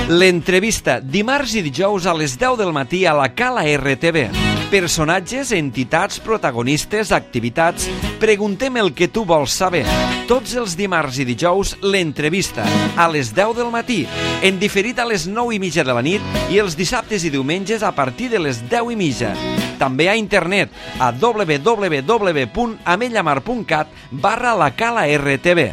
L'entrevista, dimarts i dijous a les 10 del matí a la Cala RTV. Personatges, entitats, protagonistes, activitats... Preguntem el que tu vols saber. Tots els dimarts i dijous, l'entrevista, a les 10 del matí, en diferit a les 9:30 de la nit i els dissabtes i diumenges a partir de les 10:30. També a internet a www.amellamar.cat/la Cala RTV.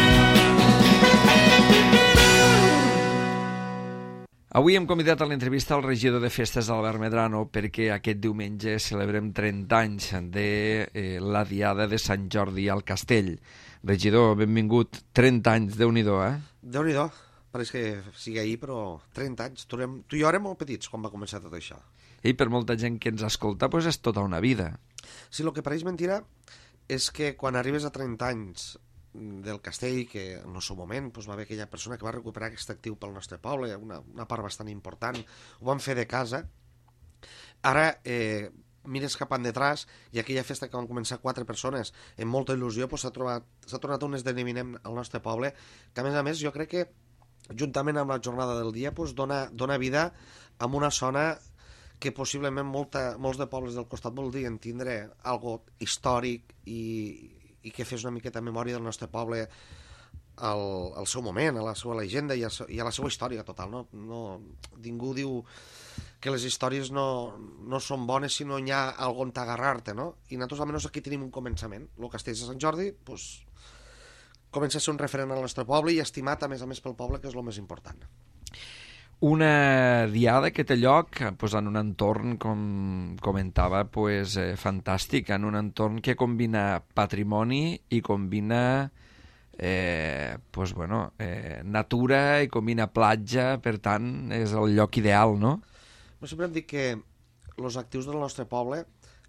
Avui hem convidat a l'entrevista al regidor de Festes, Albert Medrano, perquè aquest diumenge celebrem 30 anys de la Diada de Sant Jordi al Castell. Regidor, benvingut. 30 anys, Déu-n'hi-do, eh? Déu-n'hi-do. Pareix que sigui ahir, però 30 anys. Tu i jo érem molt petits quan va començar tot això. I per molta gent que ens escolta, doncs és tota una vida. Sí, el que pareix mentira és que quan arribes a 30 anys del castell, que en el seu moment doncs, va haver aquella persona que va recuperar aquest actiu pel nostre poble, una part bastant important, ho van fer de casa. Ara mires cap endetràs i aquella festa que van començar 4 persones amb molta il·lusió doncs, s'ha tornat un esdeveniment al nostre poble que a més jo crec que juntament amb la jornada del dia doncs, dona vida a una zona que possiblement molts de pobles del costat voldrien tindre algo històric i que fes una miqueta memòria del nostre poble al seu moment, a la seva legenda i a la seva història total. Ningú diu que les històries no són bones si no hi ha algun on agarrar-te, no? I nosaltres almenys aquí tenim un començament. El castell de Sant Jordi doncs, comença a ser un referent al nostre poble i estimat a més pel poble, que és el més important. Una diada que té lloc pues, en un entorn, com comentava, pues, fantàstic, en un entorn que combina patrimoni i combina pues, bueno, natura i combina platja, per tant, és el lloc ideal, no? Sempre hem dit que els actius del nostre poble,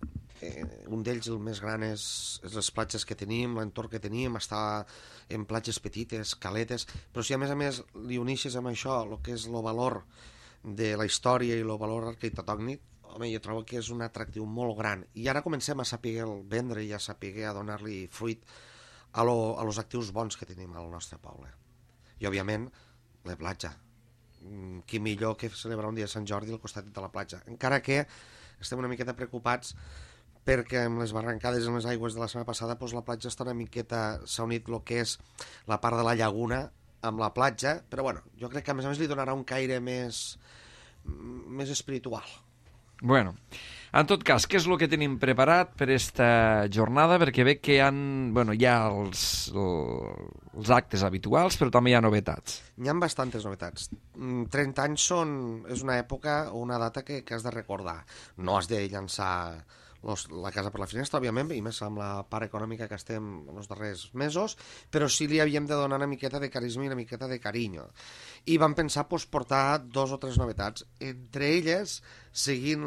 un d'ells, el més gran, és les platges que tenim, l'entorn que tenim, està en platges petites, caletes, però si a més li uneixes amb això el que és el valor de la història i el valor arquitectònic, home, jo trobo que és un atractiu molt gran. I ara comencem a saber vendre i a saber a donar-li fruit a los actius bons que tenim al nostre poble. I, òbviament, la platja. Qui millor que celebrar un dia de Sant Jordi al costat de la platja. Encara que estem una miqueta preocupats perquè amb les barrancades i amb les aigües de la setmana passada doncs la platja està una miqueta, s'ha unit el que és la part de la llaguna amb la platja, però bueno, jo crec que a més li donarà un caire més espiritual. Bueno, en tot cas, què és el que tenim preparat per esta jornada? Perquè veig que hi ha els actes habituals, però també hi ha novetats. Hi ha bastantes novetats. 30 anys és una època o una data que has de recordar. No has de llançar la casa per la finestra, òbviament, i més amb la part econòmica que estem en els darrers mesos, però sí li havíem de donar una miqueta de carisma i una miqueta de carinyo. I vam pensar portar 2 o 3 novetats, entre elles, seguint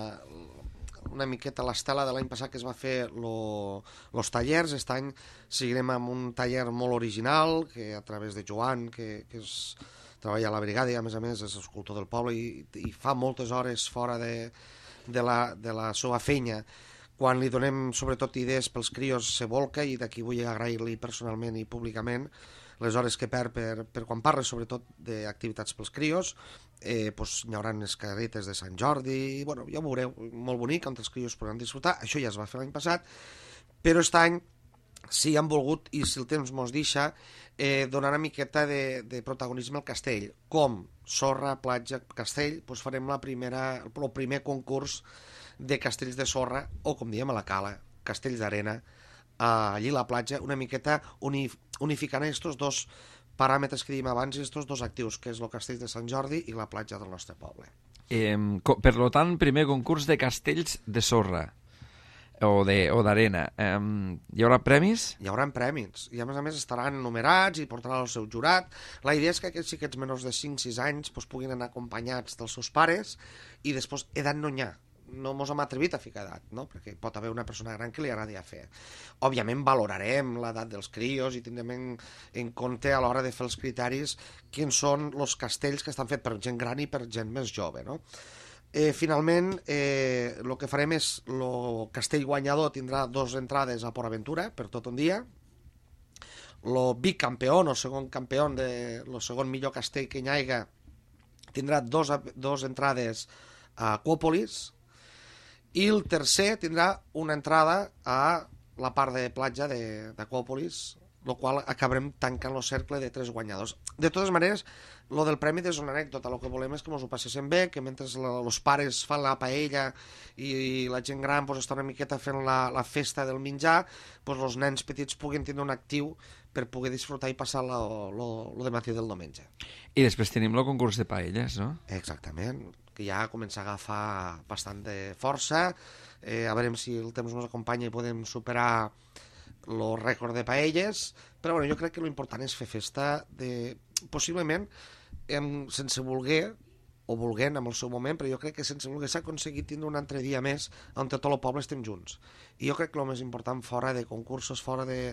una miqueta l'estela de l'any passat que es va fer els tallers. Aquest any seguirem amb un taller molt original, que a través de Joan, que treballa a la brigada i a més és escultor del poble i fa moltes hores fora de la seva feina. Quan li donem sobretot idees pels crios se volca, i d'aquí vull agrair-li personalment i públicament les hores que perd per quan parla sobretot d'activitats pels crios. Doncs hi haurà les caretes de Sant Jordi, bueno, ja ho veureu, molt bonic, on els crios podran disfrutar. Això ja es va fer l'any passat, però aquest any sí han volgut, i si el temps mos deixa, donar una miqueta de protagonisme al castell. Com sorra, platja, castell, doncs farem el primer concurs de castells de sorra, o com diem a la Cala, castells d'arena, allí a la platja, una miqueta unificant aquests 2 paràmetres que dèiem abans i aquests 2 actius, que és el castell de Sant Jordi i la platja del nostre poble. Per tant, primer concurs de castells de sorra o d'arena. Hi haurà premis? Hi haurà premis, i a més estaran numerats i portaran el seu jurat. La idea és que aquests xiquets menors de 5-6 anys puguin anar acompanyats dels seus pares, i després edat no n'hi ha. No mos hem atrevit a ficar edat, no? Perquè pot haver una persona gran que li agradi a fer. Òbviament valorarem l'edat dels crios i tindrem en compte a l'hora de fer els criteris quins són els castells que estan fets per gent gran i per gent més jove, no? Finalment, el que farem és el castell guanyador tindrà 2 entrades a Port Aventura per tot un dia. El bicampeón o segon campió, el segon millor castell que hi hagi, tindrà dos entrades a Aquòpolis, i el tercer tindrà una entrada a la part de platja d'Aquòpolis, el qual acabarem tancant el cercle de 3 guanyadors. De totes maneres, lo del premi és una anècdota, el que volem és que ens ho passéssim bé, que mentre els pares fan la paella i la gent gran està una miqueta fent la festa del menjar, els nens petits puguin tenir un actiu per poder disfrutar i passar lo de matí del diumenge. I després tenim el concurs de paelles, no? Exactament, que ja comença a agafar bastant de força, a veure si el temps ens acompanya i podem superar el rècord de paelles, però bueno, jo crec que l'important és fer festa possiblement sense voler o volent en el seu moment, però jo crec que sense voler s'ha aconseguit tindre un altre dia més on tot el poble estem junts. I jo crec que el més important, fora de concursos, fora de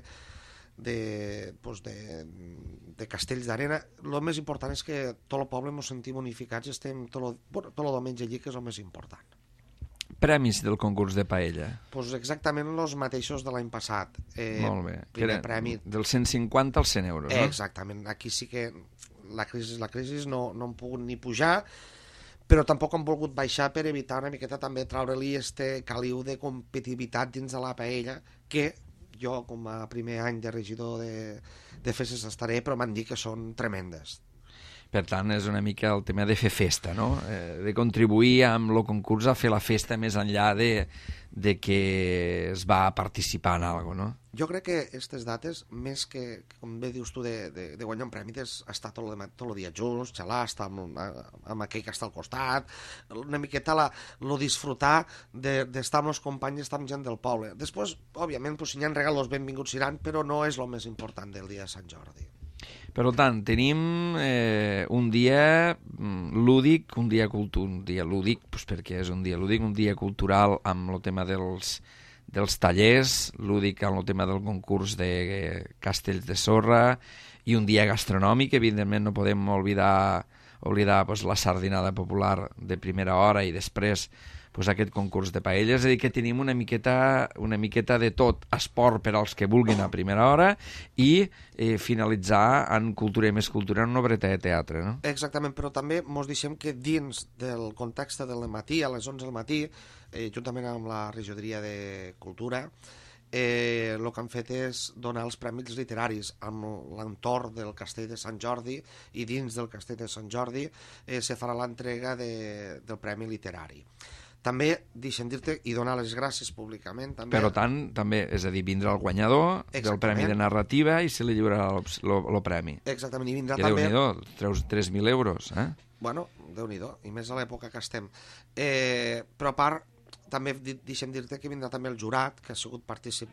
castells d'arena, el més important és que tot el poble ens sentim unificats i estem tot el diumenge allí, que és el més important. Premis del concurs de paella. Pues exactament els mateixos de l'any passat. Molt bé. Primer premi. Dels 150 als 100 euros, no? Exactament. Aquí sí que la crisi no han pogut ni pujar, però tampoc han volgut baixar per evitar una miqueta també treure-li este caliu de competitivitat dins de la paella, que jo com a primer any de regidor de festes estaré, però m'han dit que són tremendes. Per tant, és una mica el tema de fer festa, no? De contribuir amb el concurs a fer la festa més enllà de que es va participar en alguna cosa, no? Jo crec que aquestes dates, més que, com bé dius tu, de guanyar un premi, és estar tot el dia junts, xalar, estar amb aquell que està al costat, una miqueta lo disfrutar d'estar amb els companys, estar amb gent del poble. Després, òbviament, si hi ha regals, benvinguts seran, però no és el més important del dia de Sant Jordi. Per tant, tenim un dia lúdic, un dia lúdic, perquè és un dia lúdic, un dia cultural amb el tema dels tallers, lúdic amb el tema del concurs de castells de sorra, i un dia gastronòmic. Evidentment no podem oblidar la sardinada popular de primera hora i després aquest concurs de paelles. És a dir, que tenim una miqueta de tot, esport per als que vulguin a primera hora i finalitzar en cultura i més cultura en una obreta de teatre, no? Exactament, però també ens deixem que dins del context del matí, a les 11 del matí, juntament amb la regidoria de Cultura, el que han fet és donar els premis literaris amb l'entorn del Castell de Sant Jordi, i dins del Castell de Sant Jordi se farà l'entrega del Premi Literari. També deixem dir-te i donar les gràcies públicament. Per tant, també, és a dir, vindrà el guanyador del Premi de Narrativa i se li lliurarà el premi. Exactament, i vindrà també... Déu-n'hi-do, treus 3.000 euros, eh? Bueno, Déu-n'hi-do, i més a l'època que estem. Però a part, també deixem dir-te que vindrà també el jurat, que ha sigut partícip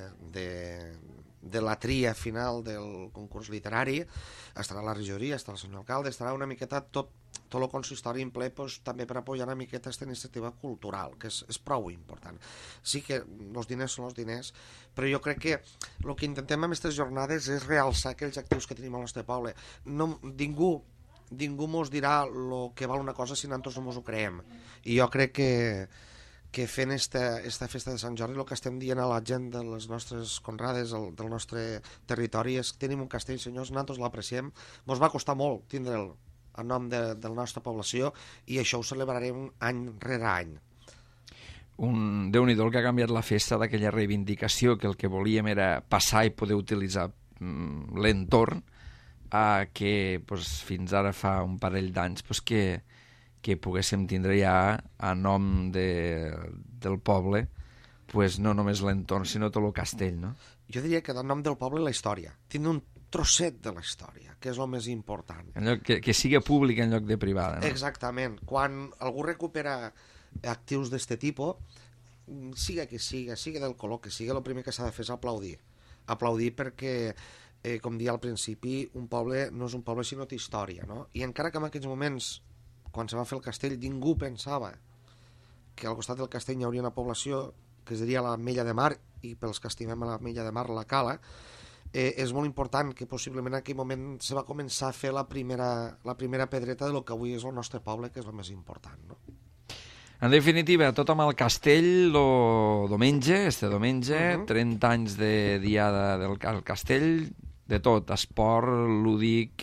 de la tria final del concurs literari. Estarà la regidoria, estarà el senyor alcalde, estarà una miqueta tot el consistori en ple, també per apoyar una miqueta aquesta iniciativa cultural, que és prou important. Sí que els diners són els diners, però jo crec que el que intentem amb aquestes jornades és realçar aquells actius que tenim al nostre poble. Ningú mos dirà el que val una cosa si nosaltres no mos ho creem. I jo crec que fent esta festa de Sant Jordi el que estem dient a la gent de les nostres conrades, del nostre territori, és que tenim un castell, senyors, nosaltres l'apreciem, mos va costar molt tindre'l a nom de la nostra població, i això ho celebrarem any rere any. Déu-n'hi-do el que ha canviat la festa d'aquella reivindicació, que el que volíem era passar i poder utilitzar l'entorn, a que fins ara fa un parell d'anys que poguéssim tindre ja a nom del poble no només l'entorn, sinó tot el castell, no? Jo diria que a nom del poble la història. Tindre un trosset de la història, que és el més important. Que sigui públic en lloc de privada, no? Exactament. Quan algú recupera actius d'aquest tipus, siga del color que siga, el primer que s'ha de fer és aplaudir. Aplaudir perquè, com dia al principi, un poble no és un poble sinó té història, no? I encara que en aquells moments, quan se va fer el castell, ningú pensava que al costat del castell hi hauria una població que es diria l'Ametlla de Mar, i pels que estimem a l'Ametlla de Mar, la Cala, és molt important que possiblement en aquell moment se va començar a fer la primera pedreta del que avui és el nostre poble, que és el més important, no? En definitiva, tot amb el castell este diumenge, 30 anys de diada del castell, de tot, esport, lúdic,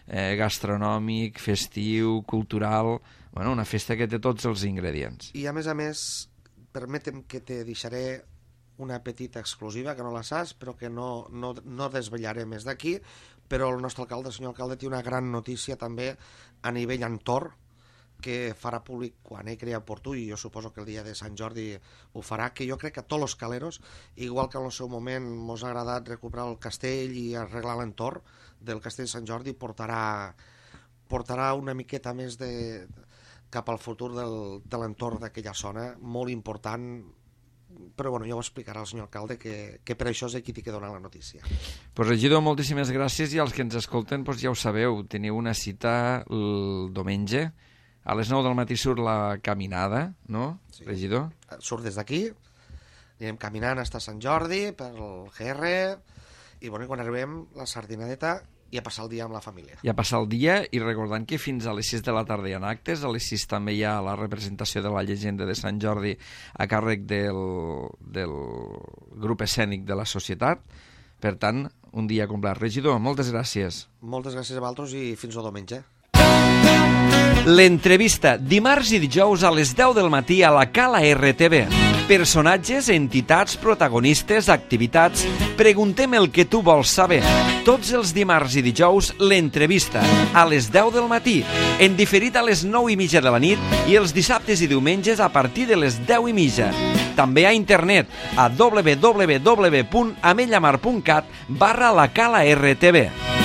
gastronòmic, festiu, cultural... Bueno, una festa que té tots els ingredients. I a més, permetem que te deixaré una petita exclusiva, que no la saps, però que no desvetllaré més d'aquí, però el nostre alcalde, el senyor alcalde, té una gran notícia també a nivell entorn, que farà públic quan ell crea oportú, i jo suposo que el dia de Sant Jordi ho farà, que jo crec que a tots els caleros, igual que en el seu moment mos ha agradat recuperar el castell i arreglar l'entorn del castell de Sant Jordi, portarà una miqueta més cap al futur de l'entorn d'aquella zona, molt important, però bueno, ja ho explicarà el senyor alcalde, que per això és aquí que dona la notícia. Pues regidor, moltíssimes gràcies, i als que ens escolten pues ja ho sabeu, teniu una cita el diumenge, a les 9 del matí surt la caminada, no, sí. Regidor? Surt des d'aquí, anirem caminant fins a Sant Jordi, pel GR, i bueno, quan arribem la sardinadeta i a passar el dia amb la família. I a passar el dia, i recordant que fins a les 6 de la tarda hi ha actes, a les 6 també hi ha la representació de la llegenda de Sant Jordi a càrrec del grup escènic de la societat. Per tant, un dia complet. Regidor, moltes gràcies. Moltes gràcies a vosaltres i fins al diumenge. L'entrevista, dimarts i dijous a les 10 del matí a la Cala RTV. Personatges, entitats, protagonistes, activitats... Preguntem el que tu vols saber. Tots els dimarts i dijous, l'entrevista, a les 10 del matí, en diferit a les 9:30 de la nit i els dissabtes i diumenges a partir de les 10:30. També a internet a www.amellamar.cat/la Cala RTV.